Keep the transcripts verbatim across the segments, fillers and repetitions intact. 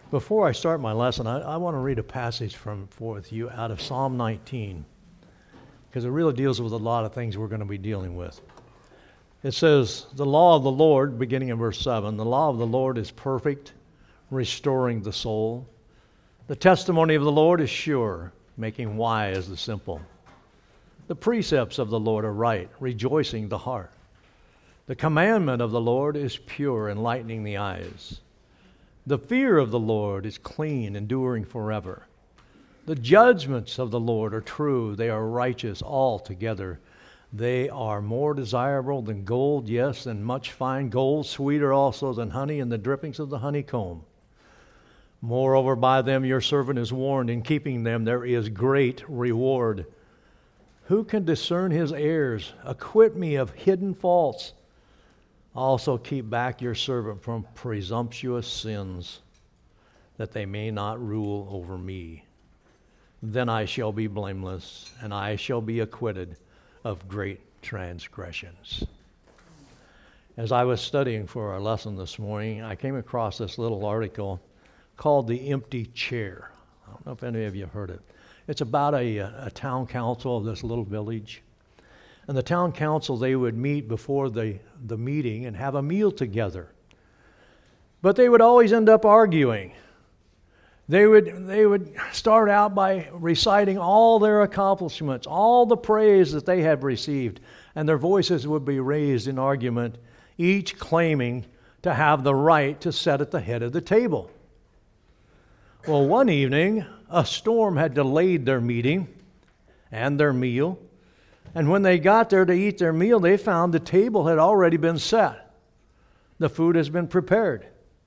Before I start my lesson, I, I want to read a passage from for with you out of Psalm nineteen, because it really deals with a lot of things we're going to be dealing with. It says, the law of the Lord, beginning in verse seven, the law of the Lord is perfect, restoring the soul. The testimony of the Lord is sure, making wise the simple. The precepts of the Lord are right, rejoicing the heart. The commandment of the Lord is pure, enlightening the eyes. The fear of the Lord is clean, enduring forever. The judgments of the Lord are true, they are righteous altogether. They are more desirable than gold, yes, than much fine gold, sweeter also than honey and the drippings of the honeycomb. Moreover, by them your servant is warned, in keeping them there is great reward. Who can discern his errors? Acquit me of hidden faults. Also keep back your servant from presumptuous sins, that they may not rule over me. Then I shall be blameless, and I shall be acquitted of great transgressions. As I was studying for our lesson this morning, I came across this little article called The Empty Chair. I don't know if any of you have heard it. It's about a, a town council of this little village. And the town council, they would meet before the, the meeting and have a meal together. But they would always end up arguing. They would, they would start out by reciting all their accomplishments, all the praise that they had received, and their voices would be raised in argument, each claiming to have the right to sit at the head of the table. Well, one evening, a storm had delayed their meeting and their meal. And when they got there to eat their meal, they found the table had already been set. The food has been prepared.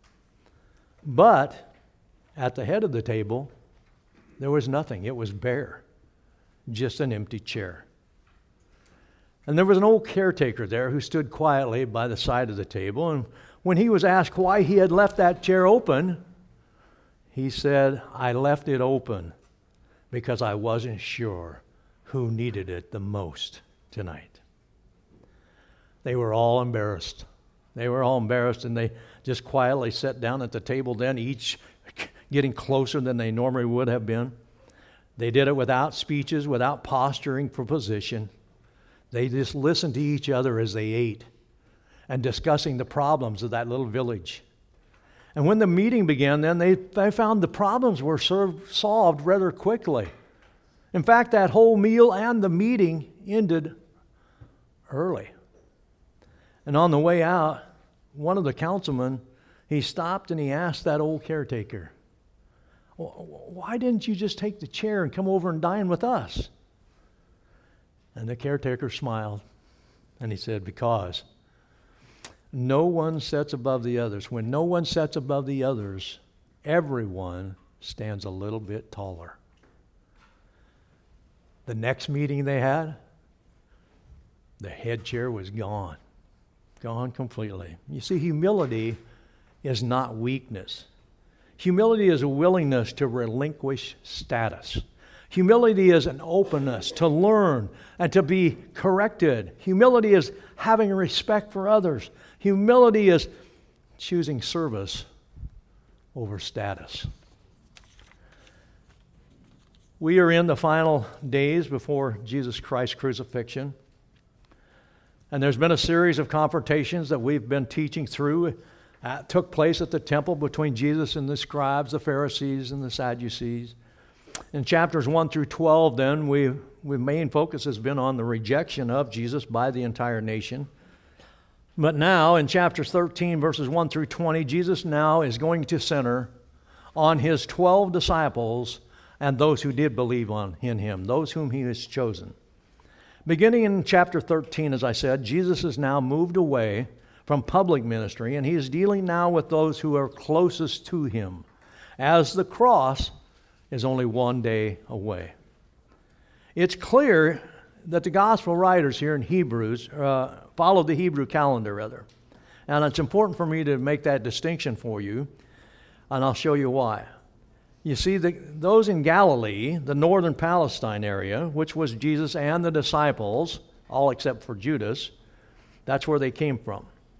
But at the head of the table, there was nothing. It was bare, just an empty chair. And there was an old caretaker there who stood quietly by the side of the table. And when he was asked why he had left that chair open, he said, I left it open because I wasn't sure who needed it the most tonight. They were all embarrassed. They were all embarrassed, and they just quietly sat down at the table then, each getting closer than they normally would have been. They did it without speeches, without posturing for position. They just listened to each other as they ate and discussing the problems of that little village. And when the meeting began then, they, they found the problems were served, solved rather quickly. In fact, that whole meal and the meeting ended early. And on the way out, one of the councilmen, he stopped and he asked that old caretaker, why didn't you just take the chair and come over and dine with us? And the caretaker smiled and he said, because no one sets above the others. When no one sets above the others, everyone stands a little bit taller. The next meeting they had, the head chair was gone. Gone completely. You see, humility is not weakness. Humility is a willingness to relinquish status. Humility is an openness to learn and to be corrected. Humility is having respect for others. Humility is choosing service over status. We are in the final days before Jesus Christ's crucifixion. And there's been a series of confrontations that we've been teaching through. Uh, took place at the temple between Jesus and the scribes, the Pharisees and the Sadducees. In chapters one through twelve, then, we, we main focus has been on the rejection of Jesus by the entire nation. But now, in chapters thirteen, verses one through twenty, Jesus now is going to center on his twelve disciples and those who did believe on in him, those whom he has chosen. Beginning in chapter thirteen, as I said, Jesus has now moved away from public ministry, and he is dealing now with those who are closest to him, as the cross is only one day away. It's clear that the gospel writers here in Hebrews uh, followed the Hebrew calendar, rather. And it's important for me to make that distinction for you, and I'll show you why. You see, the, those in Galilee, the northern Palestine area, which was Jesus and the disciples, all except for Judas, that's where they came from.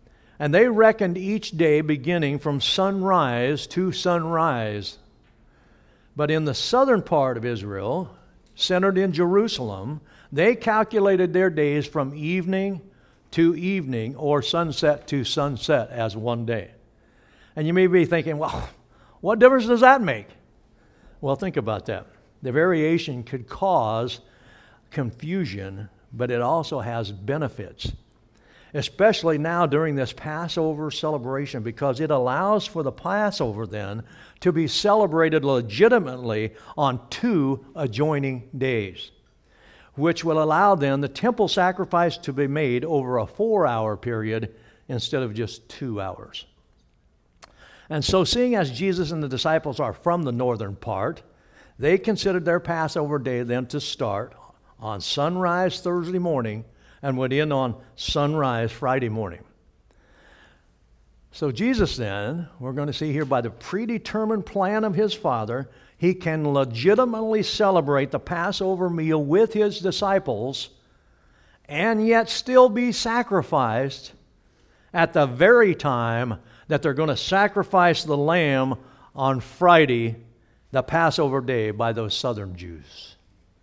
And they reckoned each day beginning from sunrise to sunrise. But in the southern part of Israel, centered in Jerusalem, they calculated their days from evening to evening, or sunset to sunset, as one day. And you may be thinking, well, what difference does that make? Well, think about that. The variation could cause confusion, but it also has benefits, especially now during this Passover celebration, because it allows for the Passover then to be celebrated legitimately on two adjoining days, which will allow then the temple sacrifice to be made over a four-hour period instead of just two hours. And so, seeing as Jesus and the disciples are from the northern part, they considered their Passover day then to start on sunrise Thursday morning and would end on sunrise Friday morning. So Jesus then, we're going to see here, by the predetermined plan of his Father, he can legitimately celebrate the Passover meal with his disciples and yet still be sacrificed at the very time that they're going to sacrifice the lamb on Friday, the Passover day, by those southern Jews.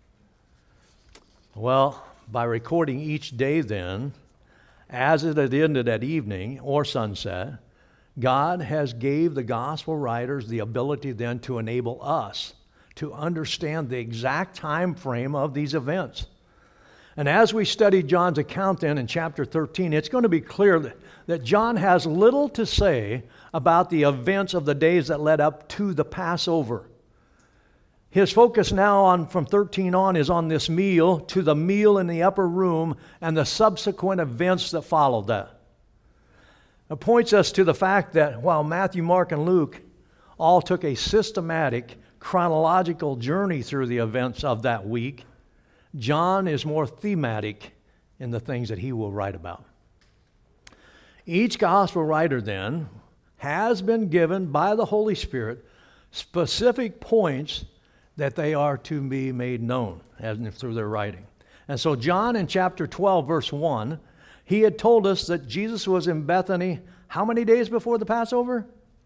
Well, by recording each day then, as it had ended at evening or sunset, God has gave the gospel writers the ability then to enable us to understand the exact time frame of these events. And as we study John's account then in chapter thirteen, it's going to be clear that, that John has little to say about the events of the days that led up to the Passover. His focus now on from thirteen on is on this meal, to the meal in the upper room, and the subsequent events that followed that. It points us to the fact that while Matthew, Mark, and Luke all took a systematic, chronological journey through the events of that week, John is more thematic in the things that he will write about. Each gospel writer then has been given by the Holy Spirit specific points that they are to be made known as through their writing. And so John in chapter twelve, verse one, he had told us that Jesus was in Bethany how many days before the Passover?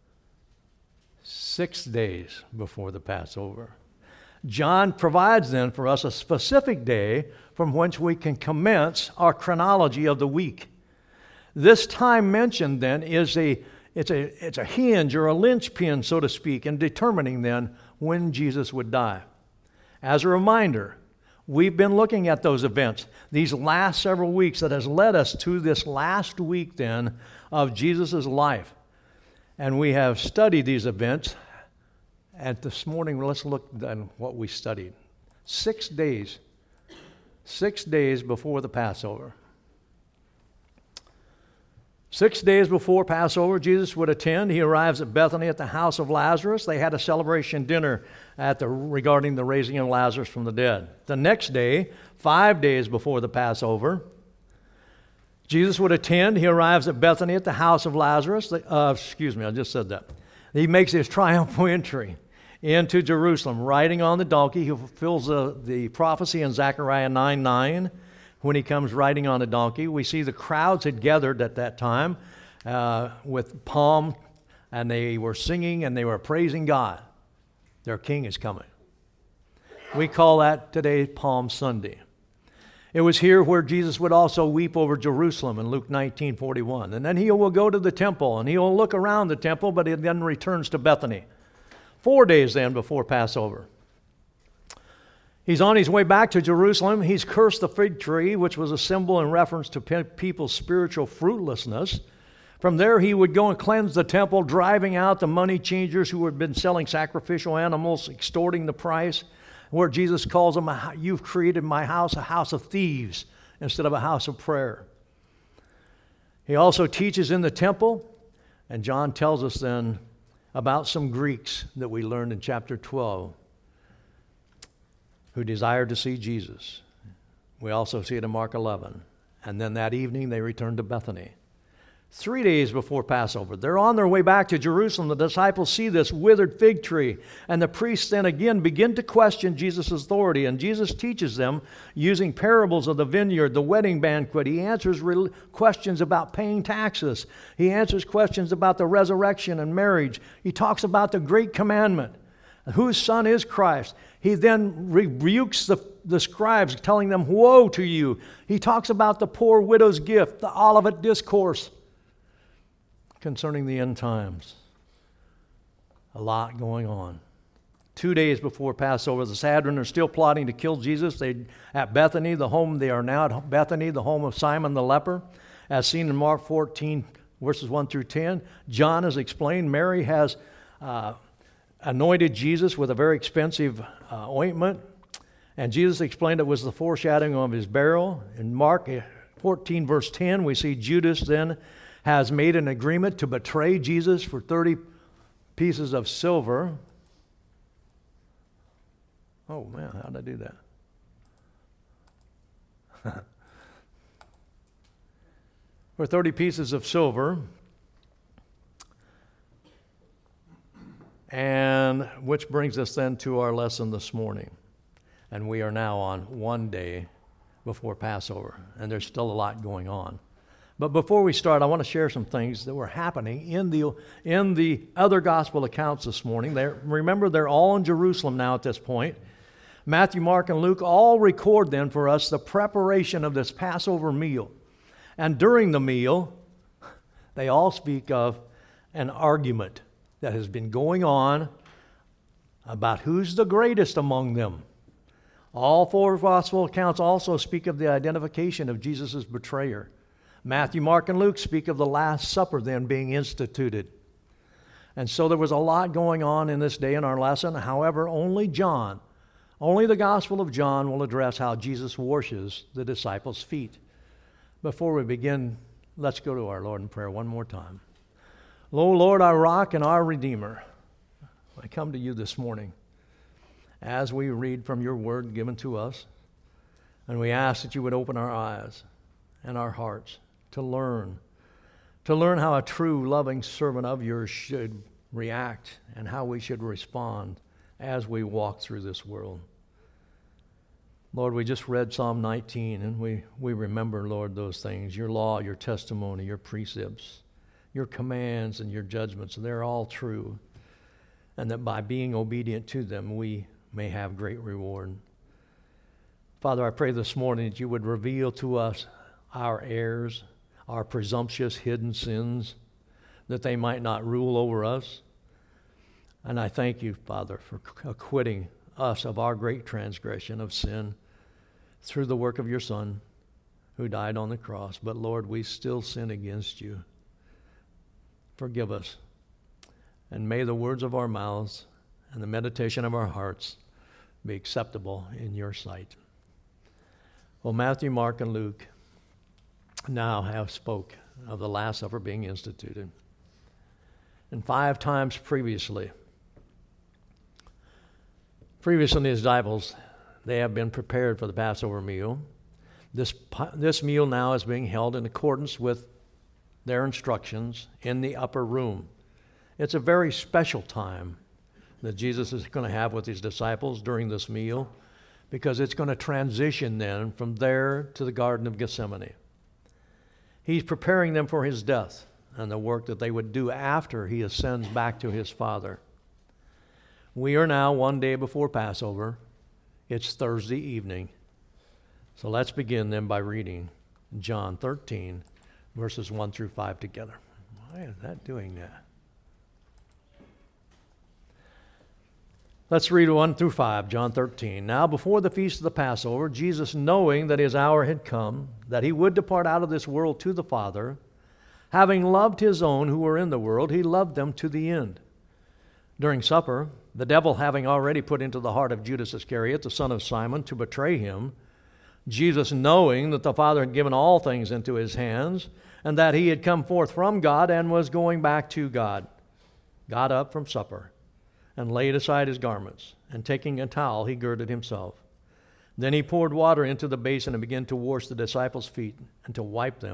Six days before the Passover. John provides then for us a specific day from which we can commence our chronology of the week. This time mentioned then is a it's a it's a hinge or a linchpin, so to speak, in determining then when Jesus would die. As a reminder, we've been looking at those events these last several weeks that has led us to this last week then of Jesus' life. And we have studied these events. And this morning, let's look at what we studied. Six days, six days before the Passover. Six days before Passover, Jesus would attend. He arrives at Bethany at the house of Lazarus. They had a celebration dinner at the, regarding the raising of Lazarus from the dead. The next day, five days before the Passover, Jesus would attend. He arrives at Bethany at the house of Lazarus. Uh, excuse me, I just said that. He makes his triumphal entry into Jerusalem, riding on the donkey. He fulfills the, the prophecy in Zechariah nine nine. When he comes riding on a donkey, we see the crowds had gathered at that time uh, with palm, and they were singing and they were praising God. Their king is coming. We call that today Palm Sunday. It was here where Jesus would also weep over Jerusalem in Luke nineteen forty-one. And then he will go to the temple, and he will look around the temple, but he then returns to Bethany. Four days then before Passover. He's on his way back to Jerusalem. He's cursed the fig tree, which was a symbol in reference to pe- people's spiritual fruitlessness. From there, he would go and cleanse the temple, driving out the money changers who had been selling sacrificial animals, extorting the price, where Jesus calls them, "You've created my house a house of thieves instead of a house of prayer." He also teaches in the temple, and John tells us then about some Greeks that we learned in chapter twelve who desired to see Jesus. We also see it in Mark eleven. And then that evening they returned to Bethany. Three days before Passover. They're on their way back to Jerusalem. The disciples see this withered fig tree, and the priests then again begin to question Jesus' authority, and Jesus teaches them using parables of the vineyard, the wedding banquet. He answers re- questions about paying taxes. He answers questions about the resurrection and marriage. He talks about the great commandment, whose son is Christ. He then rebukes the, the scribes, telling them, woe to you. He talks about the poor widow's gift, the Olivet Discourse concerning the end times. A lot going on. Two days before Passover, the Sanhedrin are still plotting to kill Jesus. They at Bethany, the home they are now at Bethany, the home of Simon the leper, as seen in Mark fourteen, verses one through ten. John has explained Mary has uh, anointed Jesus with a very expensive uh, ointment, and Jesus explained it was the foreshadowing of his burial. In Mark fourteen, verse ten, we see Judas then has made an agreement to betray Jesus for thirty pieces of silver. Oh man, how did I do that? For thirty pieces of silver, and which brings us then to our lesson this morning. And we are now on one day before Passover, and there's still a lot going on. But before we start, I want to share some things that were happening in the in the other gospel accounts this morning. They're, remember, they're all in Jerusalem now at this point. Matthew, Mark, and Luke all record then for us the preparation of this Passover meal. And during the meal, they all speak of an argument that has been going on about who's the greatest among them. All four gospel accounts also speak of the identification of Jesus' betrayer. Matthew, Mark, and Luke speak of the Last Supper then being instituted. And so there was a lot going on in this day in our lesson. However, only John, only the Gospel of John will address how Jesus washes the disciples' feet. Before we begin, let's go to our Lord in prayer one more time. O Lord, our rock and our Redeemer, I come to you this morning as we read from your word given to us, and we ask that you would open our eyes and our hearts to learn, to learn how a true, loving servant of yours should react and how we should respond as we walk through this world. Lord, we just read Psalm nineteen, and we, we remember, Lord, those things, your law, your testimony, your precepts, your commands, and your judgments. They're all true, and that by being obedient to them, we may have great reward. Father, I pray this morning that you would reveal to us our errors, our presumptuous hidden sins, that they might not rule over us. And I thank you, Father, for acquitting us of our great transgression of sin through the work of your Son who died on the cross. But Lord, we still sin against you. Forgive us. And may the words of our mouths and the meditation of our hearts be acceptable in your sight. Well, Matthew, Mark, and Luke now have spoke of the Last Supper being instituted. And five times previously, previously the disciples, they have been prepared for the Passover meal. This, this meal now is being held in accordance with their instructions in the upper room. It's a very special time that Jesus is going to have with his disciples during this meal, because it's going to transition then from there to the Garden of Gethsemane. He's preparing them for his death and the work that they would do after he ascends back to his Father. We are now one day before Passover. It's Thursday evening. So let's begin then by reading John thirteen, verses one through five together. Why is that doing that? Let's read one through five, John thirteen. Now before the feast of the Passover, Jesus, knowing that his hour had come, that he would depart out of this world to the Father, having loved his own who were in the world, he loved them to the end. During supper, the devil having already put into the heart of Judas Iscariot, the son of Simon, to betray him, Jesus, knowing that the Father had given all things into his hands, and that he had come forth from God and was going back to God, got up from supper, and laid aside his garments, and taking a towel, he girded himself. Then he poured water into the basin and began to wash the disciples' feet and to wipe them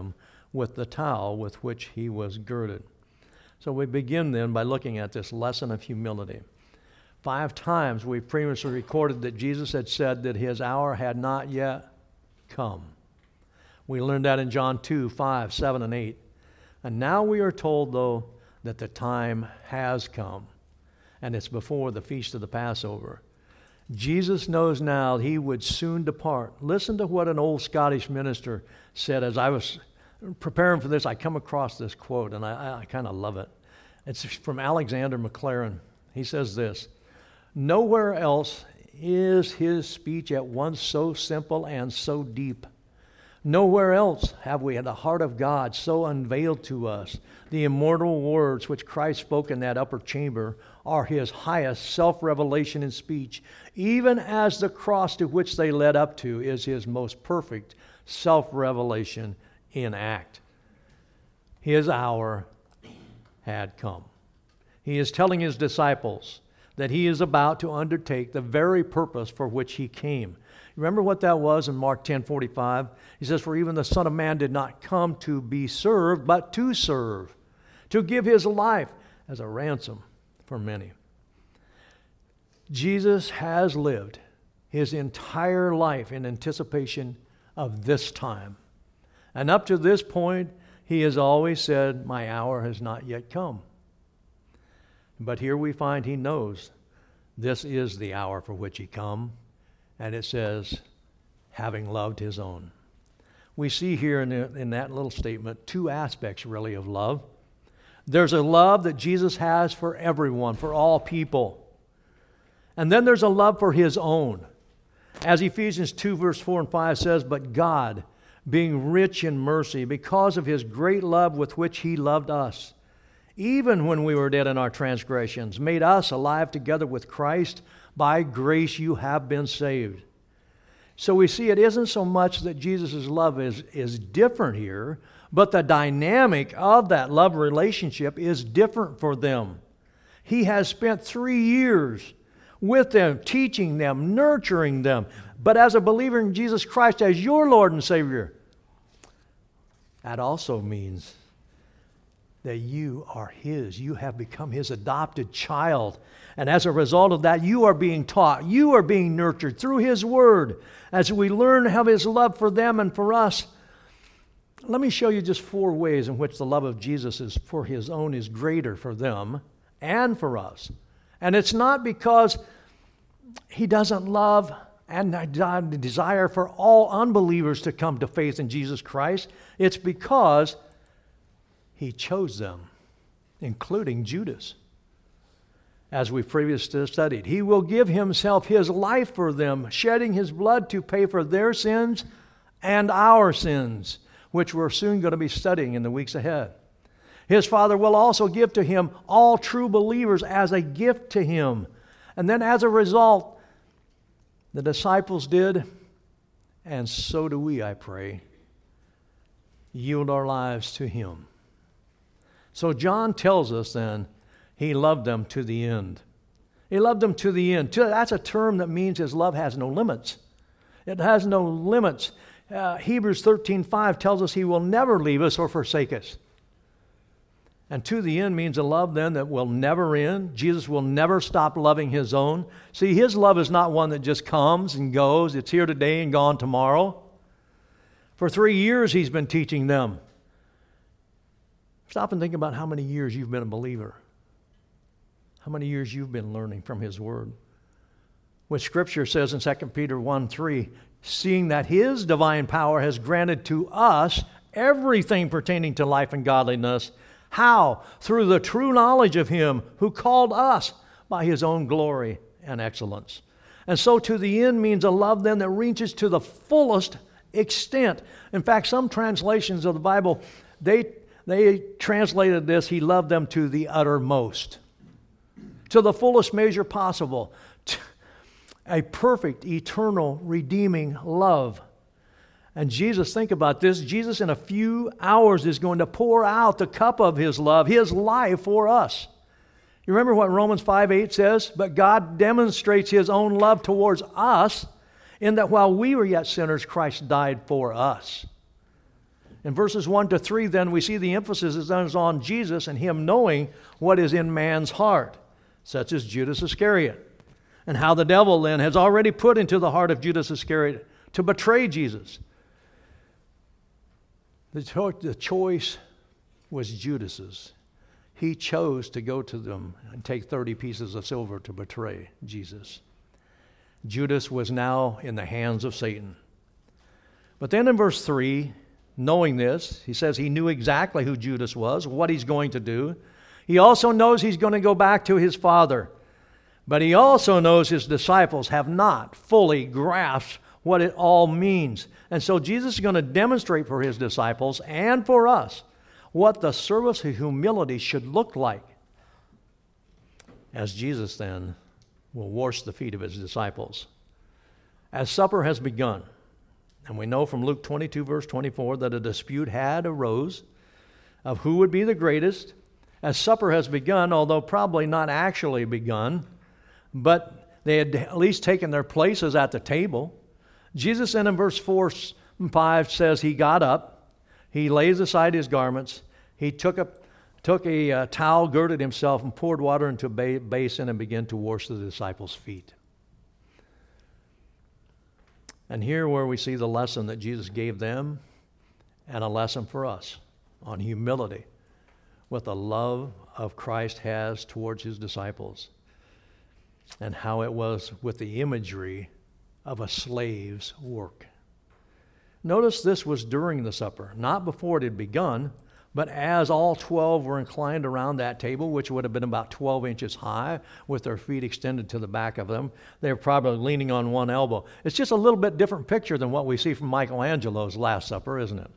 with the towel with which he was girded. So we begin then by looking at this lesson of humility. Five times we previously recorded that Jesus had said that his hour had not yet come. We learned that in John two, five, seven, and eight. And now we are told, though, that the time has come, and it's before the feast of the Passover. Jesus knows now he would soon depart. Listen to what an old Scottish minister said. As I was preparing for this, I come across this quote, and I, I kind of love it. It's from Alexander MacLaren. He says this: "Nowhere else is his speech at once so simple and so deep. Nowhere else have we the heart of God so unveiled to us. The immortal words which Christ spoke in that upper chamber are his highest self-revelation in speech, even as the cross to which they led up to is his most perfect self-revelation in act." His hour had come. He is telling his disciples that he is about to undertake the very purpose for which he came. Remember what that was in Mark ten forty-five? He says, "For even the Son of Man did not come to be served, but to serve, to give his life as a ransom for many." Jesus has lived his entire life in anticipation of this time. And up to this point, he has always said, "My hour has not yet come." But here we find he knows this is the hour for which he come. And it says, having loved his own. We see here in, the, in that little statement two aspects really of love. There's a love that Jesus has for everyone, for all people. And then there's a love for his own. As Ephesians two verse four and five says, "But God, being rich in mercy, because of his great love with which he loved us, even when we were dead in our transgressions, made us alive together with Christ. By grace you have been saved." So we see it isn't so much that Jesus' love is, is different here, but the dynamic of that love relationship is different for them. He has spent three years with them, teaching them, nurturing them. But as a believer in Jesus Christ as your Lord and Savior, that also means that you are his. You have become his adopted child. And as a result of that, you are being taught. You are being nurtured through his word. As we learn of his love for them and for us, let me show you just four ways in which the love of Jesus is for his own is greater for them and for us. And it's not because he doesn't love and desire for all unbelievers to come to faith in Jesus Christ. It's because he chose them, including Judas. As we previously studied, he will give himself his life for them, shedding his blood to pay for their sins and our sins, which we're soon going to be studying in the weeks ahead. His Father will also give to him all true believers as a gift to him. And then as a result, the disciples did, and so do we, I pray, yield our lives to him. So John tells us then, he loved them to the end. He loved them to the end. That's a term that means his love has no limits. It has no limits. Uh, Hebrews thirteen five tells us he will never leave us or forsake us. And to the end means a love then that will never end. Jesus will never stop loving his own. See, his love is not one that just comes and goes. It's here today and gone tomorrow. For three years he's been teaching them. Stop and think about how many years you've been a believer. How many years you've been learning from his word. Which Scripture says in Second Peter one three, "Seeing that his divine power has granted to us everything pertaining to life and godliness." How? Through the true knowledge of him who called us by his own glory and excellence. And so to the end means a love then that reaches to the fullest extent. In fact, some translations of the Bible, they, they translated this, he loved them to the uttermost. To the fullest measure possible. A perfect, eternal, redeeming love. And Jesus, think about this, Jesus in a few hours is going to pour out the cup of his love, his life for us. You remember what Romans five eight says? But God demonstrates his own love towards us in that while we were yet sinners, Christ died for us. In verses one to three, then, we see the emphasis is on Jesus and him knowing what is in man's heart, such as Judas Iscariot, and how the devil then has already put into the heart of Judas Iscariot to betray Jesus. The, cho- the choice was Judas's. He chose to go to them and take thirty pieces of silver to betray Jesus. Judas was now in the hands of Satan. But then in verse three, knowing this, he says he knew exactly who Judas was, what he's going to do. He also knows he's going to go back to his Father. But he also knows his disciples have not fully grasped what it all means. And so Jesus is going to demonstrate for his disciples and for us what the service of humility should look like, as Jesus then will wash the feet of his disciples. As supper has begun, and we know from Luke twenty-two, verse twenty-four, that a dispute had arose of who would be the greatest. As supper has begun, although probably not actually begun, but they had at least taken their places at the table. Jesus then in verse four and five says he got up, he lays aside his garments, he took a, took a uh, towel, girded himself, and poured water into a ba- basin and began to wash the disciples' feet. And here where we see the lesson that Jesus gave them and a lesson for us on humility, what the love of Christ has towards his disciples, and how it was with the imagery of a slave's work. Notice this was during the supper, not before it had begun, but as all twelve were inclined around that table, which would have been about twelve inches high, with their feet extended to the back of them. They were probably leaning on one elbow. It's just a little bit different picture than what we see from Michelangelo's Last Supper, isn't it?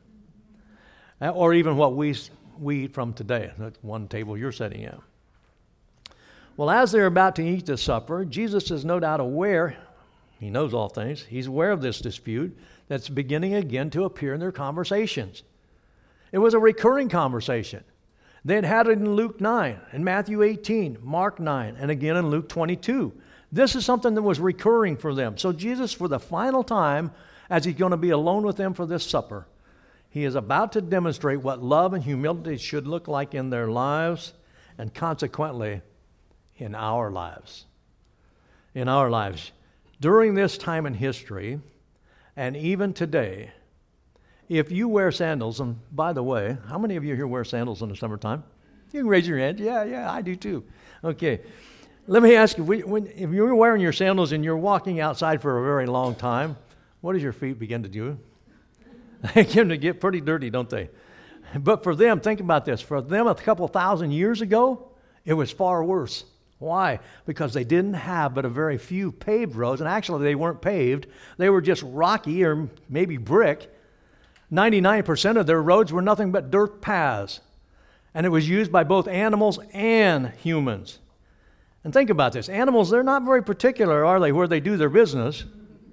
Or even what we, we eat from today, that one table you're sitting at. Well, as they're about to eat the supper, Jesus is no doubt aware, he knows all things, he's aware of this dispute that's beginning again to appear in their conversations. It was a recurring conversation. They had had it in Luke nine, in Matthew eighteen, Mark nine, and again in Luke twenty-two. This is something that was recurring for them. So Jesus, for the final time, as he's going to be alone with them for this supper, he is about to demonstrate what love and humility should look like in their lives, and consequently, in our lives. In our lives. During this time in history, and even today, if you wear sandals, and by the way, how many of you here wear sandals in the summertime? You can raise your hand. Yeah, yeah, I do too. Okay. Let me ask you, when, if you're wearing your sandals and you're walking outside for a very long time, what does your feet begin to do? They begin to get pretty dirty, don't they? But for them, think about this. For them, a couple thousand years ago, it was far worse. Why? Because they didn't have but a very few paved roads, and actually they weren't paved. They were just rocky or maybe brick. ninety-nine percent of their roads were nothing but dirt paths, and it was used by both animals and humans. And think about this. Animals, they're not very particular, are they, where they do their business?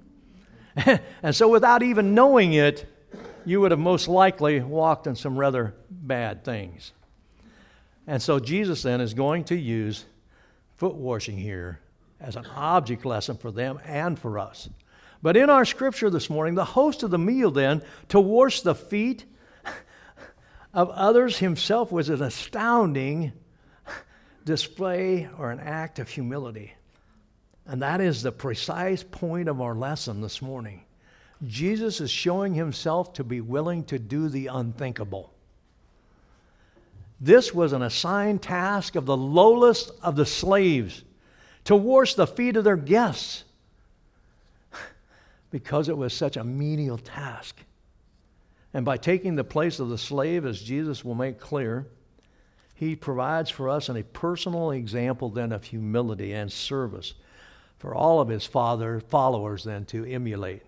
And so without even knowing it, you would have most likely walked in some rather bad things. And so Jesus then is going to use foot washing here as an object lesson for them and for us. But in our scripture this morning, the host of the meal then, to wash the feet of others himself, was an astounding display or an act of humility. And that is the precise point of our lesson this morning. Jesus is showing himself to be willing to do the unthinkable. This was an assigned task of the lowest of the slaves, to wash the feet of their guests, because it was such a menial task. And by taking the place of the slave, as Jesus will make clear, he provides for us a personal example then of humility and service for all of his father followers then to emulate.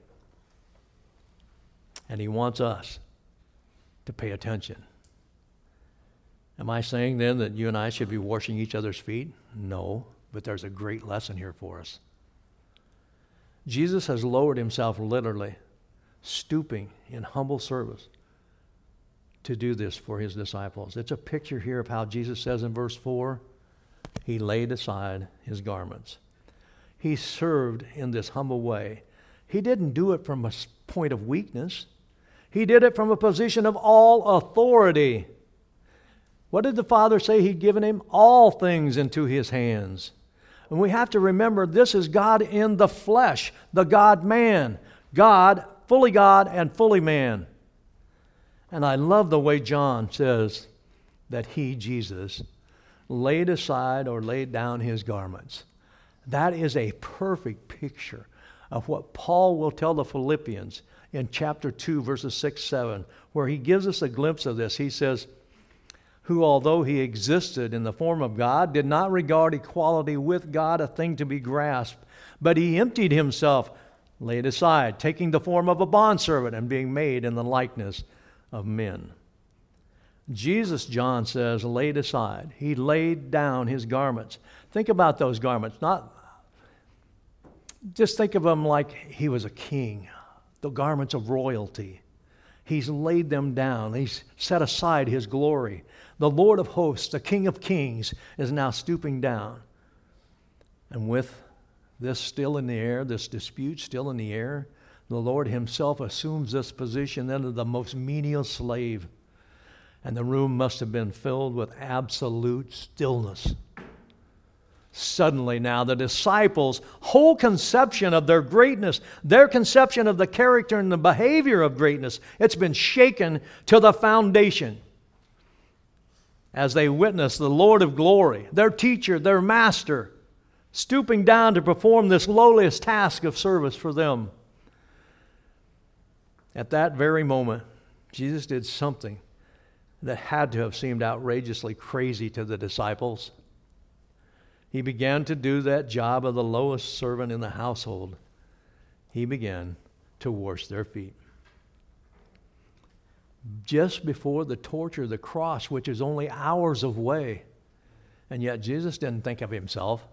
And he wants us to pay attention. Am I saying then that you and I should be washing each other's feet? No, but there's a great lesson here for us. Jesus has lowered himself literally, stooping in humble service to do this for his disciples. It's a picture here of how Jesus says in verse four, he laid aside his garments. He served in this humble way. He didn't do it from a point of weakness. He did it from a position of all authority. What did the Father say He'd given Him? All things into His hands. And we have to remember this is God in the flesh, the God-man. God, fully God and fully man. And I love the way John says that He, Jesus, laid aside or laid down His garments. That is a perfect picture of what Paul will tell the Philippians in chapter two, verses six, seven, where he gives us a glimpse of this. He says, who, although He existed in the form of God, did not regard equality with God a thing to be grasped, but He emptied Himself, laid aside, taking the form of a bondservant and being made in the likeness of men. Jesus, John says, laid aside. He laid down His garments. Think about those garments. Not just think of them like He was a king, the garments of royalty. He's laid them down. He's set aside His glory. The Lord of hosts, the King of kings, is now stooping down. And with this still in the air, this dispute still in the air, the Lord Himself assumes this position then of the most menial slave. And the room must have been filled with absolute stillness. Suddenly now, the disciples' whole conception of their greatness, their conception of the character and the behavior of greatness, it's been shaken to the foundation. As they witness the Lord of glory, their teacher, their master, stooping down to perform this lowliest task of service for them. At that very moment, Jesus did something that had to have seemed outrageously crazy to the disciples. He began to do that job of the lowest servant in the household. He began to wash their feet. Just before the torture of the cross, which is only hours away, and yet Jesus didn't think of Himself.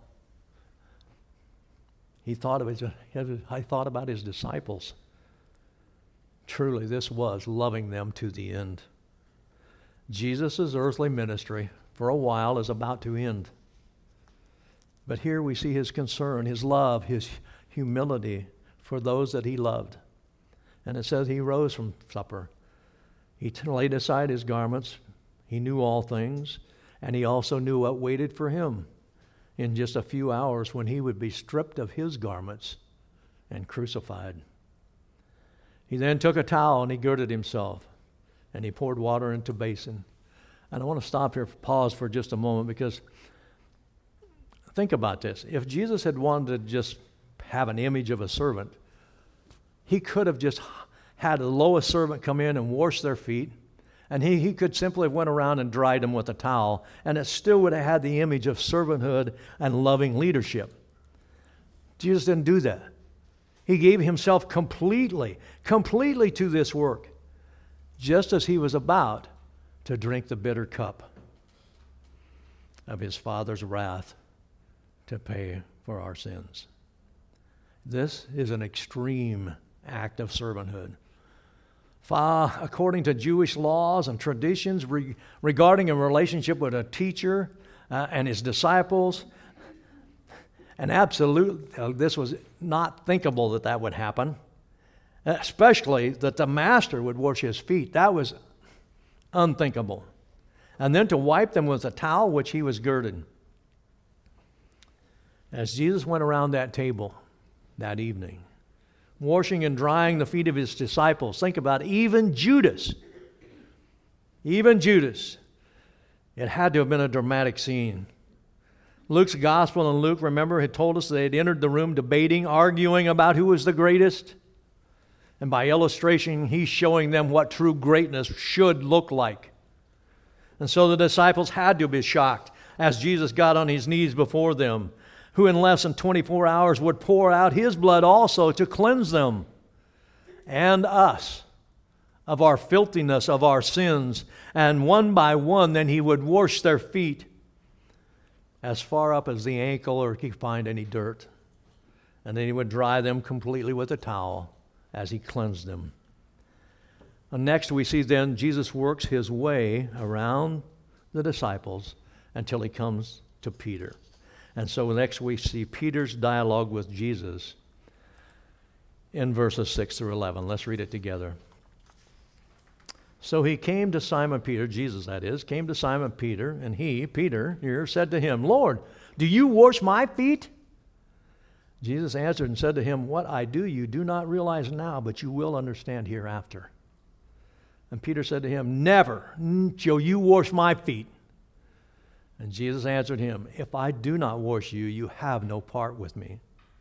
He thought of his, I thought about His disciples. Truly, this was loving them to the end. Jesus' earthly ministry, for a while, is about to end. But here we see His concern, His love, His humility for those that He loved. And it says He rose from supper. He laid aside His garments. He knew all things. And He also knew what waited for Him in just a few hours when He would be stripped of His garments and crucified. He then took a towel and He girded Himself. And He poured water into a basin. And I want to stop here, pause for just a moment, because think about this. If Jesus had wanted to just have an image of a servant, He could have just had the lowest servant come in and wash their feet, and he, he could simply have went around and dried them with a towel, and it still would have had the image of servanthood and loving leadership. Jesus didn't do that. He gave Himself completely, completely to this work, just as He was about to drink the bitter cup of His Father's wrath to pay for our sins. This is an extreme act of servanthood. Fa, according to Jewish laws and traditions re, regarding a relationship with a teacher uh, and his disciples, and absolute, uh, this was not thinkable that that would happen, especially that the master would wash his feet. That was unthinkable. And then to wipe them with a towel which he was girded. As Jesus went around that table that evening, washing and drying the feet of His disciples, think about it, even Judas, even Judas, it had to have been a dramatic scene. Luke's gospel, and Luke, remember, had told us they had entered the room debating, arguing about who was the greatest. And by illustration, he's showing them what true greatness should look like. And so the disciples had to be shocked as Jesus got on His knees before them, who in less than twenty-four hours would pour out His blood also to cleanse them and us of our filthiness, of our sins. And one by one, then He would wash their feet as far up as the ankle or He could find any dirt. And then He would dry them completely with a towel as He cleansed them. And next we see then Jesus works His way around the disciples until He comes to Peter. And so next we see Peter's dialogue with Jesus in verses six through eleven. Let's read it together. So he came to Simon Peter, Jesus that is, came to Simon Peter, and he, Peter, here, said to him, Lord, do you wash my feet? Jesus answered and said to him, what I do you do not realize now, but you will understand hereafter. And Peter said to him, never shall you wash my feet. And Jesus answered him, if I do not wash you, you have no part with me.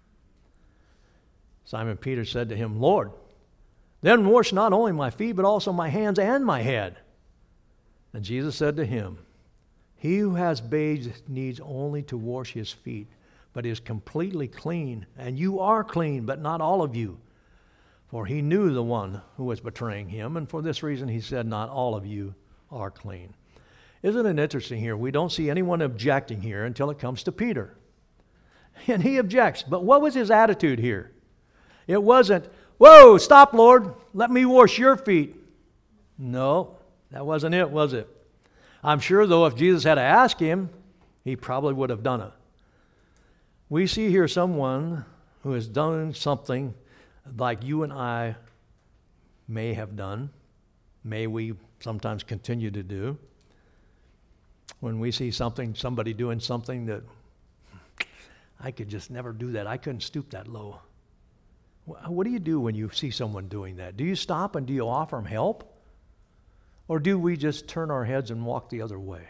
Simon Peter said to him, Lord, then wash not only my feet, but also my hands and my head. And Jesus said to him, he who has bathed needs only to wash his feet, but is completely clean. And you are clean, but not all of you. For he knew the one who was betraying him, and for this reason he said, not all of you are clean. Isn't it interesting here? We don't see anyone objecting here until it comes to Peter. And he objects. But what was his attitude here? It wasn't, whoa, stop, Lord, let me wash your feet. No, that wasn't it, was it? I'm sure, though, if Jesus had asked him, he probably would have done it. We see here someone who has done something like you and I may have done, may we sometimes continue to do. When we see something, somebody doing something that I could just never do that. I couldn't stoop that low. What do you do when you see someone doing that? Do you stop and do you offer them help? Or do we just turn our heads and walk the other way?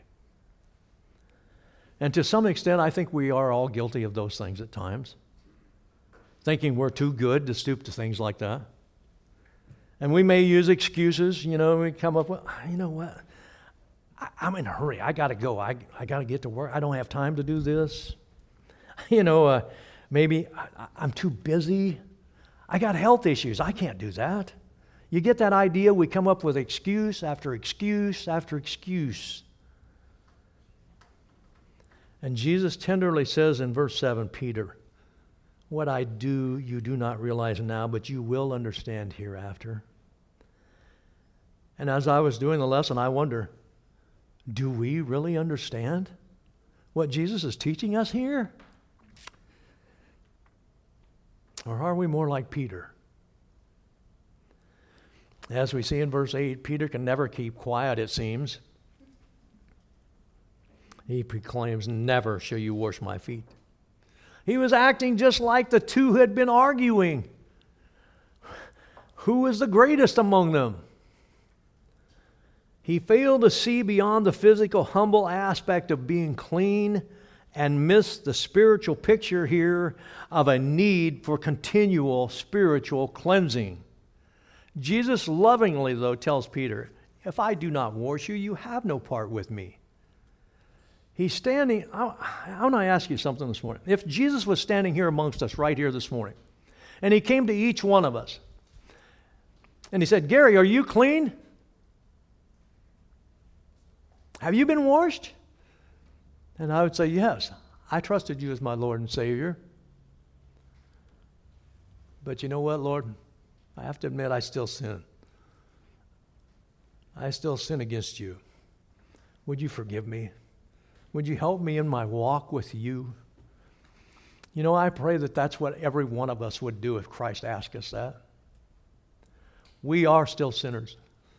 And to some extent, I think we are all guilty of those things at times, thinking we're too good to stoop to things like that. And we may use excuses, you know, we come up with, you know what, I, I'm in a hurry, I got to go, I, I got to get to work, I don't have time to do this. You know, uh, maybe I, I'm too busy, I got health issues, I can't do that. You get that idea, we come up with excuse after excuse after excuse. And Jesus tenderly says in verse seven, Peter, what I do you do not realize now, but you will understand hereafter. And as I was doing the lesson, I wonder, do we really understand what Jesus is teaching us here? Or are we more like Peter? As we see in verse eight, Peter can never keep quiet, it seems. He proclaims, never shall you wash my feet. He was acting just like the two had been arguing. Who was the greatest among them? He failed to see beyond the physical, humble aspect of being clean and missed the spiritual picture here of a need for continual spiritual cleansing. Jesus lovingly, though, tells Peter, if I do not wash you, you have no part with me. He's standing, I, I want to ask you something this morning. If Jesus was standing here amongst us right here this morning, and he came to each one of us, and he said, Gary, are you clean? Have you been washed? And I would say, yes, I trusted you as my Lord and Savior. But you know what, Lord? I have to admit, I still sin. I still sin against you. Would you forgive me? Would you help me in my walk with you? You know, I pray that that's what every one of us would do if Christ asked us that. We are still sinners.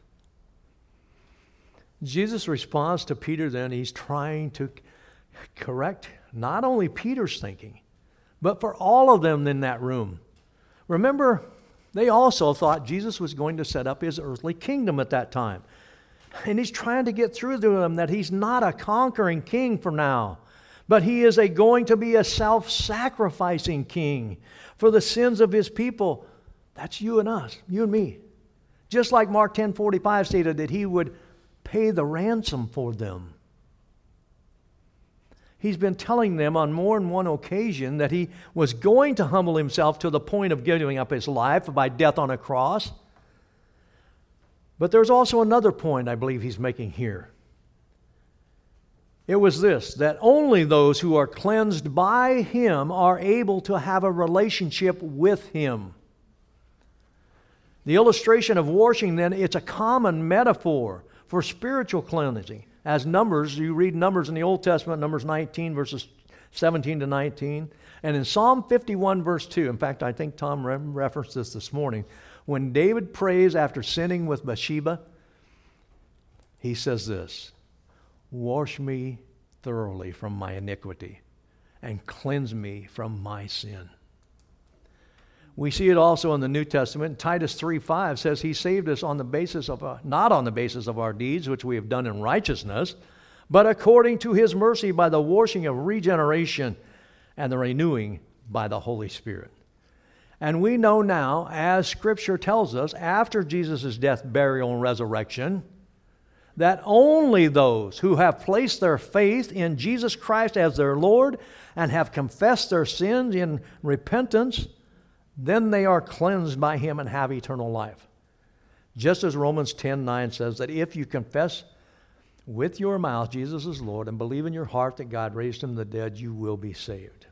Jesus responds to Peter then, he's trying to correct not only Peter's thinking, but for all of them in that room. Remember, they also thought Jesus was going to set up his earthly kingdom at that time. And he's trying to get through to them that he's not a conquering king for now, but he is a, going to be a self-sacrificing king for the sins of his people. That's you and us, you and me. Just like Mark ten forty-five stated that he would pay the ransom for them. He's been telling them on more than one occasion that he was going to humble himself to the point of giving up his life by death on a cross. But there's also another point I believe he's making here. It was this, that only those who are cleansed by him are able to have a relationship with him. The illustration of washing then, it's a common metaphor for spiritual cleansing. As Numbers, you read Numbers in the Old Testament, Numbers nineteen, verses seventeen to nineteen. And in Psalm fifty-one, verse two, in fact, I think Tom referenced this this morning, when David prays after sinning with Bathsheba, he says this, wash me thoroughly from my iniquity and cleanse me from my sin. We see it also in the New Testament. Titus three five says he saved us on the basis of, uh, not on the basis of our deeds, which we have done in righteousness, but according to his mercy by the washing of regeneration and the renewing by the Holy Spirit. And we know now, as Scripture tells us, after Jesus' death, burial, and resurrection, that only those who have placed their faith in Jesus Christ as their Lord and have confessed their sins in repentance, then they are cleansed by him and have eternal life. Just as Romans ten nine says that if you confess with your mouth Jesus is Lord and believe in your heart that God raised him from the dead, you will be saved.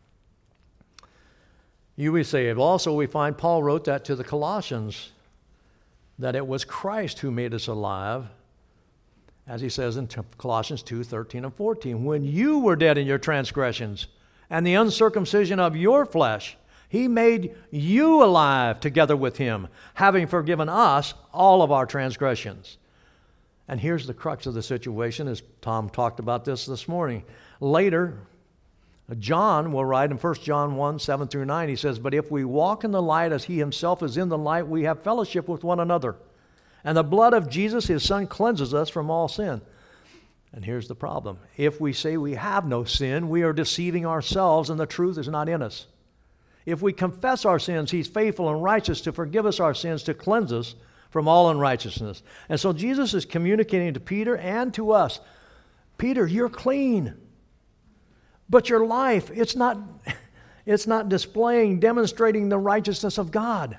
You will be saved. Also, we find Paul wrote that to the Colossians, that it was Christ who made us alive, as he says in Colossians two thirteen and fourteen, when you were dead in your transgressions and the uncircumcision of your flesh, he made you alive together with him, having forgiven us all of our transgressions. And here's the crux of the situation, as Tom talked about this this morning. Later, John will write in First John one, seven through nine, he says, but if we walk in the light as he himself is in the light, we have fellowship with one another. And the blood of Jesus, his son, cleanses us from all sin. And here's the problem. If we say we have no sin, we are deceiving ourselves and the truth is not in us. If we confess our sins, he's faithful and righteous to forgive us our sins, to cleanse us from all unrighteousness. And so Jesus is communicating to Peter and to us, Peter, you're clean. But your life, it's not, it's not displaying, demonstrating the righteousness of God.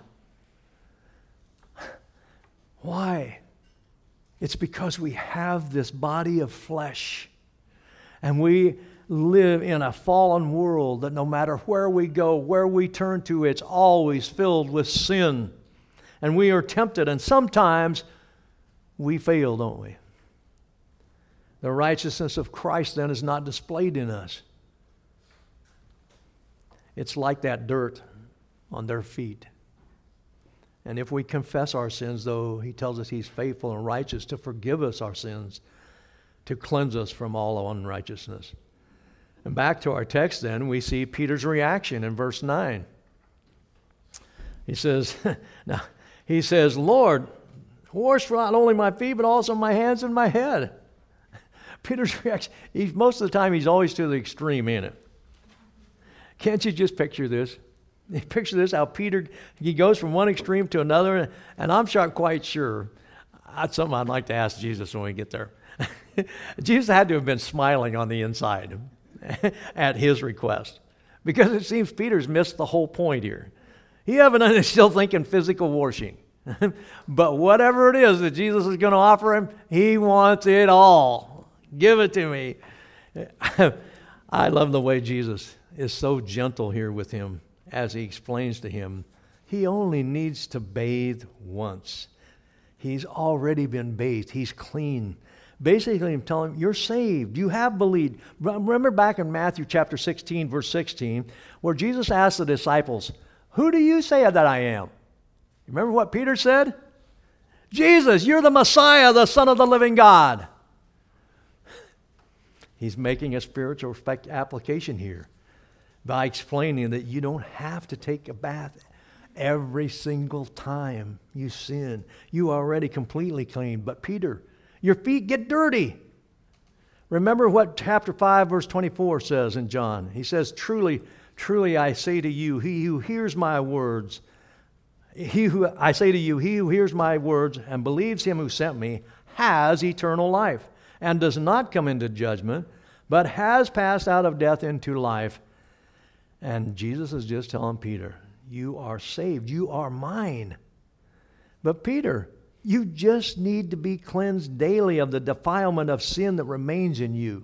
Why? It's because we have this body of flesh. And we live in a fallen world that no matter where we go, where we turn to, it's always filled with sin. And we are tempted, and sometimes we fail, don't we? The righteousness of Christ then is not displayed in us. It's like that dirt on their feet. And if we confess our sins, though, he tells us he's faithful and righteous to forgive us our sins, to cleanse us from all unrighteousness. And back to our text then, we see Peter's reaction in verse nine. He says, now, he says, Lord, wash not only my feet, but also my hands and my head. Peter's reaction, he's, most of the time he's always to the extreme, ain't it? Can't you just picture this? Picture this, how Peter, he goes from one extreme to another, and I'm sure, quite sure, that's something I'd like to ask Jesus when we get there. Jesus had to have been smiling on the inside at his request, because it seems Peter's missed the whole point here. He haven't still thinking physical washing. But whatever it is that Jesus is going to offer him, he wants it all. Give it to me. I love the way Jesus is so gentle here with him as he explains to him, he only needs to bathe once. He's already been bathed. He's clean. Basically, I'm telling him, you're saved. You have believed. Remember back in Matthew chapter sixteen, verse sixteen, where Jesus asked the disciples, who do you say that I am? Remember what Peter said? Jesus, you're the Messiah, the Son of the living God. He's making a spiritual application here by explaining that you don't have to take a bath every single time you sin. You are already completely clean. But Peter, your feet get dirty. Remember what chapter five, verse twenty-four says in John. He says, truly, truly I say to you, he who hears my words, he who I say to you, he who hears my words and believes him who sent me has eternal life and does not come into judgment, but has passed out of death into life. And Jesus is just telling Peter, you are saved. You are mine. But Peter, you just need to be cleansed daily of the defilement of sin that remains in you.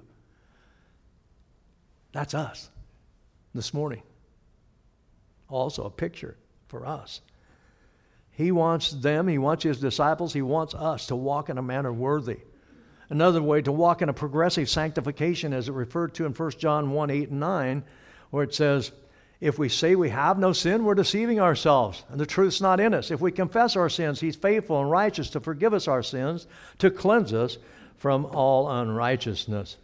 That's us this morning. Also a picture for us. He wants them, he wants his disciples, he wants us to walk in a manner worthy. Another way, to walk in a progressive sanctification, as it referred to in First John one, eight and nine, where it says, If we say we have no sin, we're deceiving ourselves, and the truth's not in us. If we confess our sins, He's faithful and righteous to forgive us our sins, to cleanse us from all unrighteousness.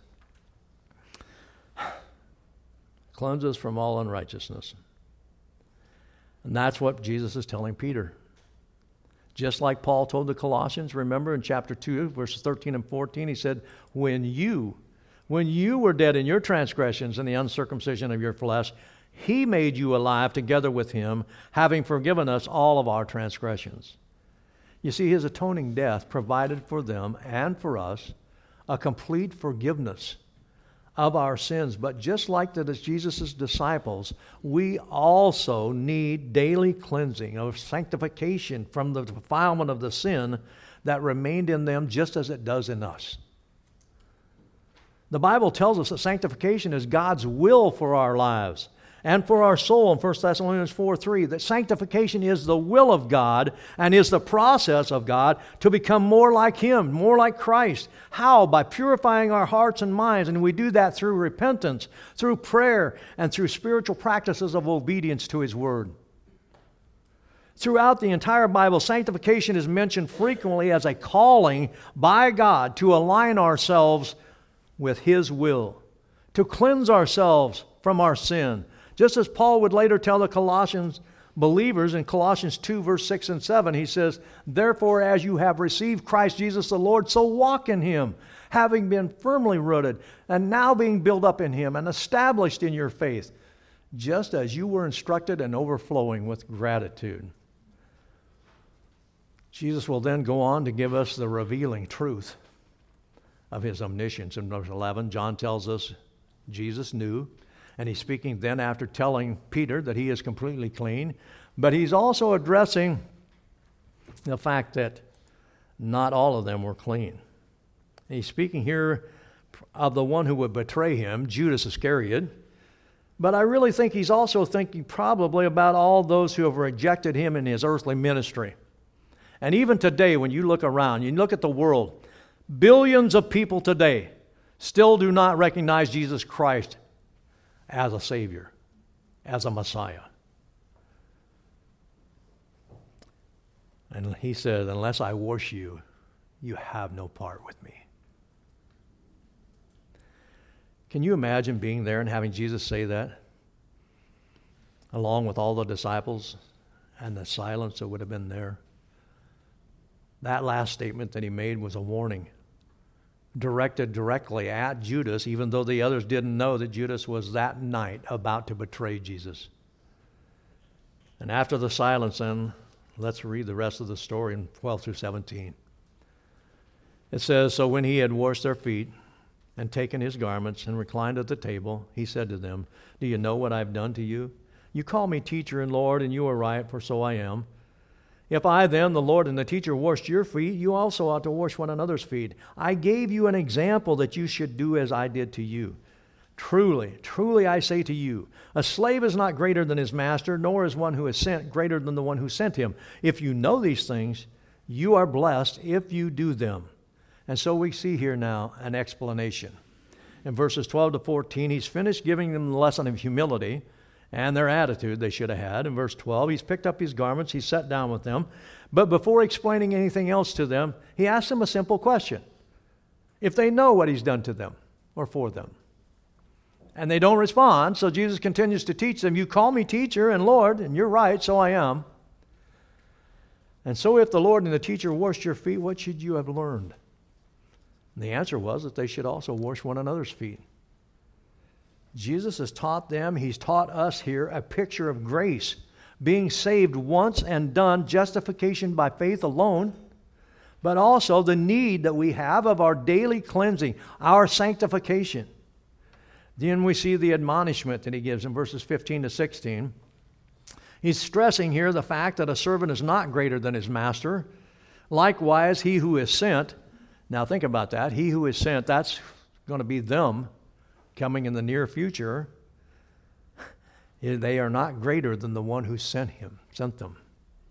Cleanse us from all unrighteousness. And that's what Jesus is telling Peter. Just like Paul told the Colossians, remember in chapter two, verses thirteen and fourteen, he said, when you, when you were dead in your transgressions and the uncircumcision of your flesh, He made you alive together with Him, having forgiven us all of our transgressions. You see, His atoning death provided for them and for us a complete forgiveness of our sins. But just like that as Jesus' disciples, we also need daily cleansing of sanctification from the defilement of the sin that remained in them just as it does in us. The Bible tells us that sanctification is God's will for our lives and for our soul in First Thessalonians four three, that sanctification is the will of God and is the process of God to become more like Him, more like Christ. How? By purifying our hearts and minds, and we do that through repentance, through prayer, and through spiritual practices of obedience to His Word. Throughout the entire Bible, sanctification is mentioned frequently as a calling by God to align ourselves with His will, to cleanse ourselves from our sin. Just as Paul would later tell the Colossians believers in Colossians two, verse six and seven, he says, therefore, as you have received Christ Jesus the Lord, so walk in Him, having been firmly rooted, and now being built up in Him, and established in your faith, just as you were instructed and overflowing with gratitude. Jesus will then go on to give us the revealing truth of His omniscience. In verse eleven, John tells us Jesus knew, and he's speaking then after telling Peter that he is completely clean, but he's also addressing the fact that not all of them were clean. And he's speaking here of the one who would betray him, Judas Iscariot, but I really think he's also thinking probably about all those who have rejected him in his earthly ministry. And even today, when you look around, you look at the world, billions of people today still do not recognize Jesus Christ as a Savior, as a Messiah. And he said, unless I wash you, you have no part with me. Can you imagine being there and having Jesus say that, along with all the disciples and the silence that would have been there? That last statement that he made was a warning, directed directly at Judas, even though the others didn't know that Judas was that night about to betray Jesus. And after the silence, then, let's read the rest of the story in twelve through seventeen. It says, so when he had washed their feet and taken his garments and reclined at the table, he said to them, do you know what I've done to you? You call me teacher and Lord, and you are right, for so I am. If I then, the Lord and the teacher, washed your feet, you also ought to wash one another's feet. I gave you an example that you should do as I did to you. Truly, truly I say to you, a slave is not greater than his master, nor is one who is sent greater than the one who sent him. If you know these things, you are blessed if you do them. And so we see here now an explanation. In verses twelve to fourteen, he's finished giving them the lesson of humility and their attitude they should have had. In verse twelve, he's picked up his garments, he sat down with them. But before explaining anything else to them, he asked them a simple question. If they know what he's done to them or for them. And they don't respond, so Jesus continues to teach them, you call me teacher and Lord, and you're right, so I am. And so if the Lord and the teacher washed your feet, what should you have learned? And the answer was that they should also wash one another's feet. Jesus has taught them, he's taught us here, a picture of grace, being saved once and done, justification by faith alone, but also the need that we have of our daily cleansing, our sanctification. Then we see the admonishment that he gives in verses fifteen to sixteen. He's stressing here the fact that a servant is not greater than his master. Likewise, he who is sent, now think about that, he who is sent, that's going to be them coming in the near future. They are not greater than the one who sent him, sent them.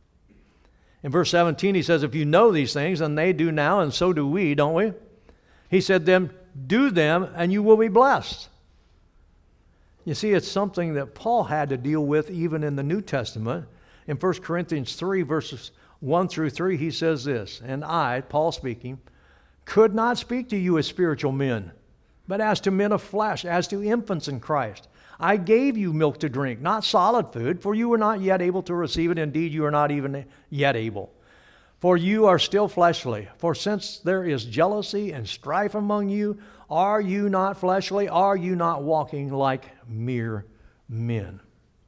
In verse seventeen, he says, if you know these things, and they do now, and so do we, don't we? He said, then do them, and you will be blessed. You see, it's something that Paul had to deal with even in the New Testament. In First Corinthians three, verses one through three, he says this, "And I," Paul speaking, "could not speak to you as spiritual men, but as to men of flesh, as to infants in Christ. I gave you milk to drink, not solid food, for you were not yet able to receive it. Indeed, you are not even yet able. For you are still fleshly. For since there is jealousy and strife among you, are you not fleshly? Are you not walking like mere men?"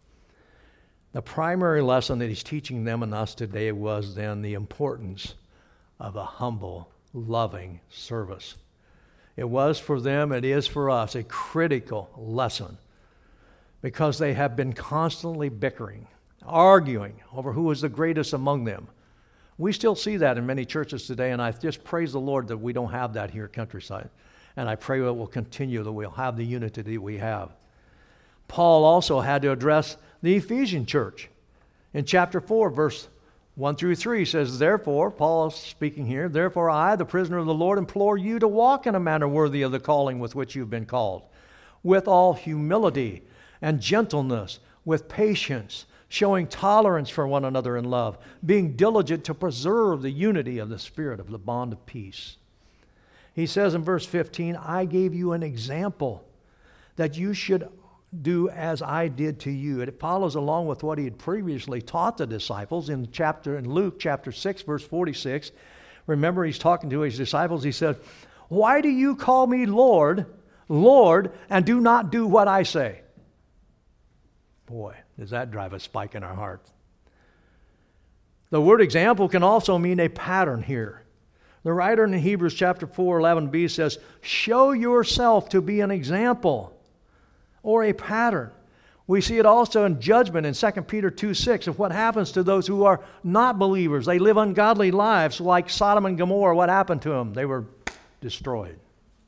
The primary lesson that he's teaching them and us today was then the importance of a humble, loving service. It was for them, it is for us, a critical lesson because they have been constantly bickering, arguing over who is the greatest among them. We still see that in many churches today, and I just praise the Lord that we don't have that here at Countryside. And I pray it will continue, that we'll have the unity that we have. Paul also had to address the Ephesian church. In chapter four, verse one through three, he says, "Therefore," Paul is speaking here, "therefore I, the prisoner of the Lord, implore you to walk in a manner worthy of the calling with which you've been called, with all humility and gentleness, with patience, showing tolerance for one another in love, being diligent to preserve the unity of the Spirit of the bond of peace." He says in verse fifteen, "I gave you an example that you should do as I did to you." It follows along with what he had previously taught the disciples in chapter in Luke chapter six, verse forty-six. Remember, he's talking to his disciples. He said, "Why do you call me Lord, Lord, and do not do what I say?" Boy, does that drive a spike in our heart. The word example can also mean a pattern here. The writer in Hebrews chapter four, eleven b says, "Show yourself to be an example," or a pattern. We see it also in judgment in Second Peter two six of what happens to those who are not believers. They live ungodly lives like Sodom and Gomorrah. What happened to them? They were destroyed.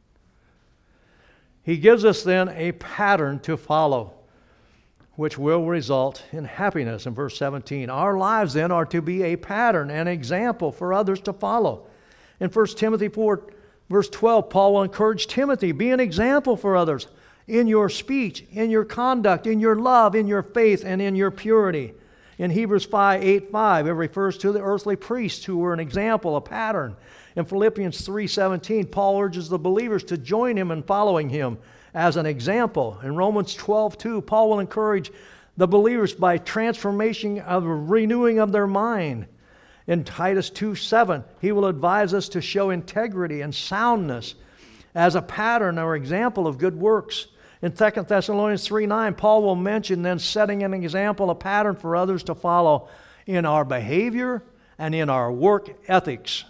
He gives us then a pattern to follow, which will result in happiness in verse seventeen. Our lives then are to be a pattern, an example for others to follow. In First Timothy four, verse twelve, Paul will encourage Timothy, be an example for others in your speech, in your conduct, in your love, in your faith, and in your purity. In Hebrews five, eight, five, it refers to the earthly priests who were an example, a pattern. In Philippians three seventeen, Paul urges the believers to join him in following him as an example. In Romans twelve two, Paul will encourage the believers by transformation of renewing of their mind. In Titus two seven, he will advise us to show integrity and soundness as a pattern or example of good works. In Second Thessalonians three nine, Paul will mention then setting an example, a pattern for others to follow in our behavior and in our work ethics.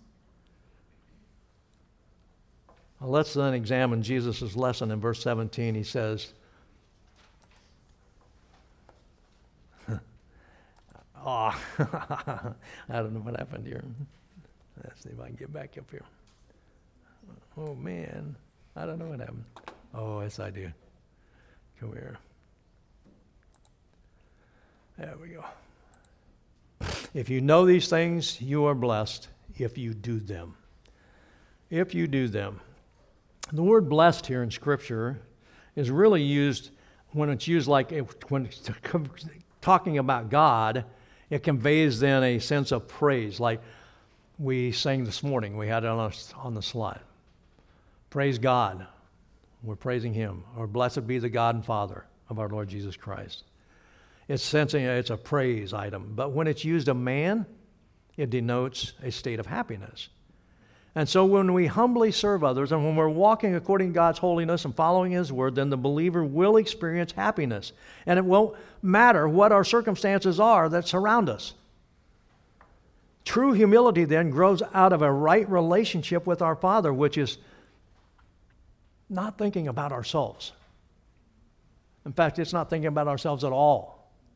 Well, let's then examine Jesus' lesson in verse seventeen. He says, oh, I don't know what happened here. Let's see if I can get back up here. Oh, man. I don't know what happened. Oh, yes, I do. Come here. There we go. If you know these things, you are blessed if you do them. If you do them. The word blessed here in Scripture is really used when it's used like when it's talking about God. It conveys then a sense of praise, like we sang this morning. We had it on, us, on the slide. Praise God. We're praising Him. Or blessed be the God and Father of our Lord Jesus Christ. It's sensing it's a praise item. But when it's used of man, it denotes a state of happiness. And so when we humbly serve others and when we're walking according to God's holiness and following His word, then the believer will experience happiness. And it won't matter what our circumstances are that surround us. True humility then grows out of a right relationship with our Father, which is not thinking about ourselves. In fact, it's not thinking about ourselves at all.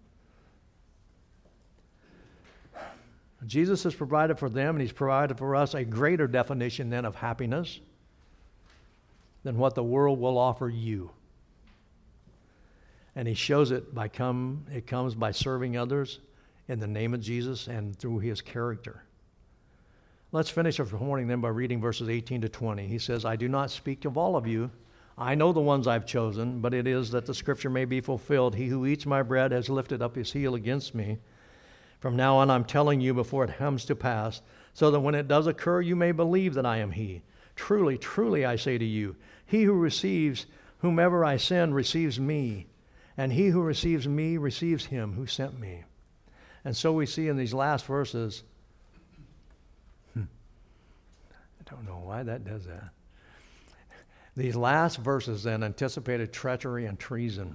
Jesus has provided for them, and He's provided for us a greater definition then of happiness than what the world will offer you. And He shows it by come. It comes by serving others in the name of Jesus and through His character. Let's finish this morning then by reading verses eighteen to twenty. He says, I do not speak of all of you. I know the ones I've chosen, but it is that the scripture may be fulfilled. He who eats my bread has lifted up his heel against me. From now on, I'm telling you before it comes to pass, so that when it does occur, you may believe that I am he. Truly, truly, I say to you, he who receives whomever I send receives me, and he who receives me receives him who sent me. And so we see in these last verses, hmm, I don't know why that does that. These last verses then anticipated treachery and treason.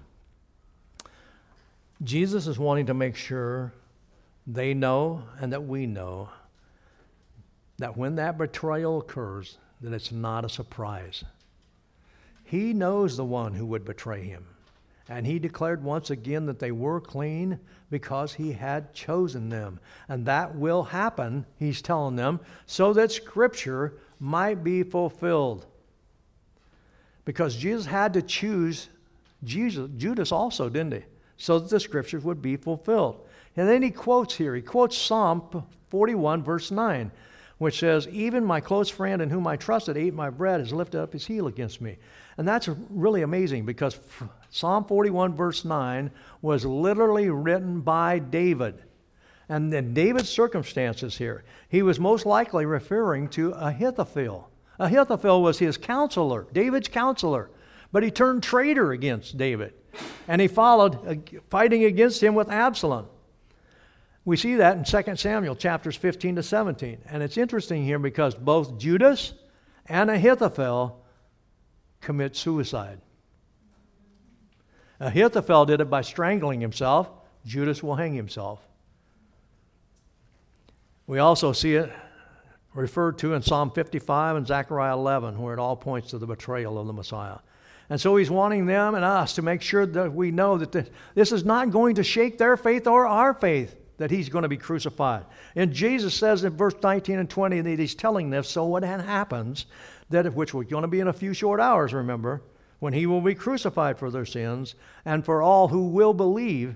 Jesus is wanting to make sure they know and that we know that when that betrayal occurs, that it's not a surprise. He knows the one who would betray him. And he declared once again that they were clean because he had chosen them. And that will happen, he's telling them, so that Scripture might be fulfilled. Because Jesus had to choose Jesus, Judas also, didn't he? So that the Scriptures would be fulfilled. And then he quotes here, he quotes Psalm forty-one, verse nine, which says, even my close friend in whom I trusted ate my bread, has lifted up his heel against me. And that's really amazing because Psalm forty-one, verse nine was literally written by David. And in David's circumstances here, he was most likely referring to Ahithophel. Ahithophel was his counselor, David's counselor. But he turned traitor against David. And he followed, uh, fighting against him with Absalom. We see that in Second Samuel chapters fifteen to seventeen. And it's interesting here because both Judas and Ahithophel commit suicide. Ahithophel did it by strangling himself. Judas will hang himself. We also see it referred to in Psalm fifty-five and Zechariah eleven, where it all points to the betrayal of the Messiah. And so he's wanting them and us to make sure that we know that this is not going to shake their faith or our faith, that he's going to be crucified. And Jesus says in verse nineteen and twenty that he's telling this so what happens, that which we're going to be in a few short hours, remember, when he will be crucified for their sins and for all who will believe,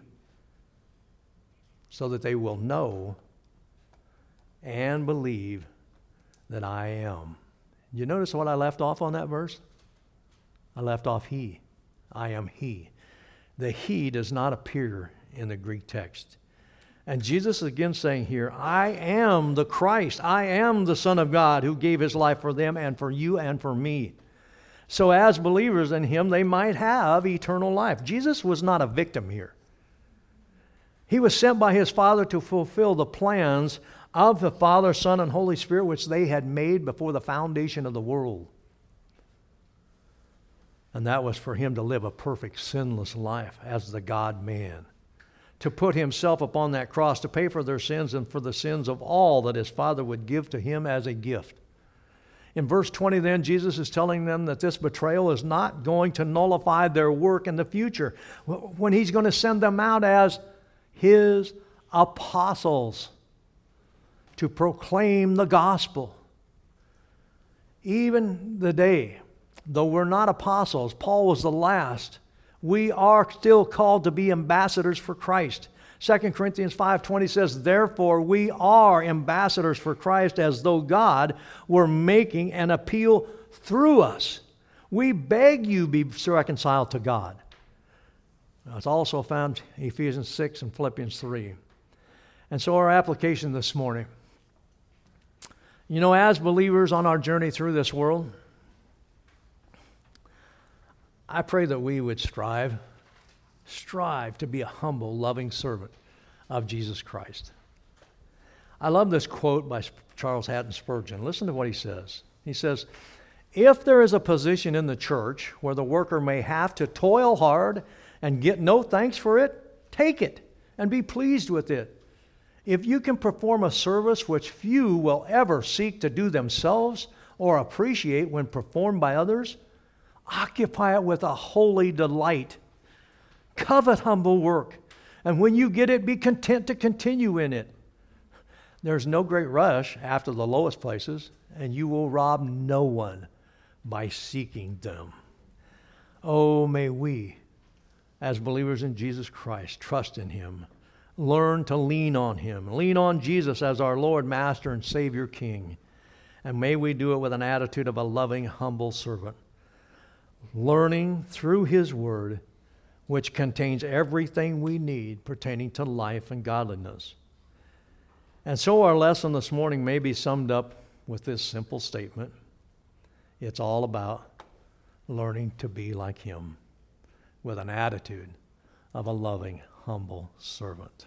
so that they will know and believe that I am. You notice what I left off on that verse? I left off he. I am he. The he does not appear in the Greek text. And Jesus is again saying here, I am the Christ. I am the Son of God who gave his life for them and for you and for me. So as believers in him, they might have eternal life. Jesus was not a victim here. He was sent by his Father to fulfill the plans of the Father, Son, and Holy Spirit, which they had made before the foundation of the world. And that was for him to live a perfect, sinless life as the God-man. To put himself upon that cross to pay for their sins and for the sins of all that his Father would give to him as a gift. In verse twenty then, Jesus is telling them that this betrayal is not going to nullify their work in the future, when he's going to send them out as his apostles to proclaim the gospel. Even the day, though we're not apostles, Paul was the last, we are still called to be ambassadors for Christ. Second Corinthians five twenty says, therefore we are ambassadors for Christ, as though God were making an appeal through us. We beg you be reconciled to God. Now, it's also found in Ephesians six and Philippians three. And so our application this morning. You know, as believers on our journey through this world, I pray that we would strive, strive to be a humble, loving servant of Jesus Christ. I love this quote by Charles Haddon Spurgeon. Listen to what he says. He says, if there is a position in the church where the worker may have to toil hard and get no thanks for it, take it and be pleased with it. If you can perform a service which few will ever seek to do themselves or appreciate when performed by others, occupy it with a holy delight. Covet humble work, and when you get it, be content to continue in it. There's no great rush after the lowest places, and you will rob no one by seeking them. Oh, may we, as believers in Jesus Christ, trust in him, learn to lean on him, lean on Jesus as our Lord, Master, and Savior King, and may we do it with an attitude of a loving, humble servant. learning through His Word, which contains everything we need pertaining to life and godliness. And so our lesson this morning may be summed up with this simple statement. It's all about learning to be like Him with an attitude of a loving, humble servant.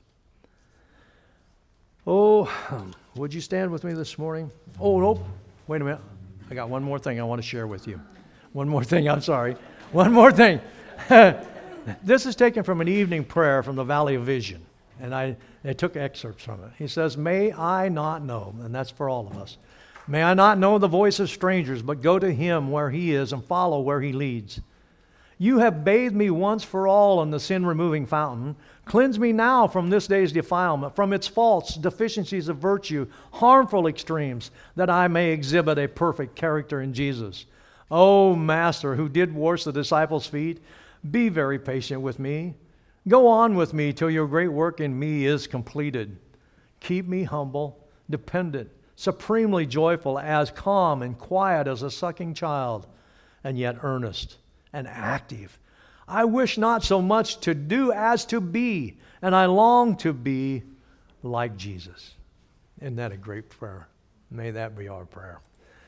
Oh, would you stand with me this morning? Oh, nope. Wait a minute. I got one more thing I want to share with you. One more thing, I'm sorry. One more thing. This is taken from an evening prayer from the Valley of Vision, and I, I took excerpts from it. He says, may I not know, and that's for all of us, may I not know the voice of strangers, but go to Him where He is and follow where He leads. You have bathed me once for all in the sin-removing fountain. Cleanse me now from this day's defilement, from its faults, deficiencies of virtue, harmful extremes, that I may exhibit a perfect character in Jesus. O Master, who did wash the disciples' feet, be very patient with me. Go on with me till your great work in me is completed. Keep me humble, dependent, supremely joyful, as calm and quiet as a sucking child, and yet earnest and active. I wish not so much to do as to be, and I long to be like Jesus. Isn't that a great prayer? May that be our prayer.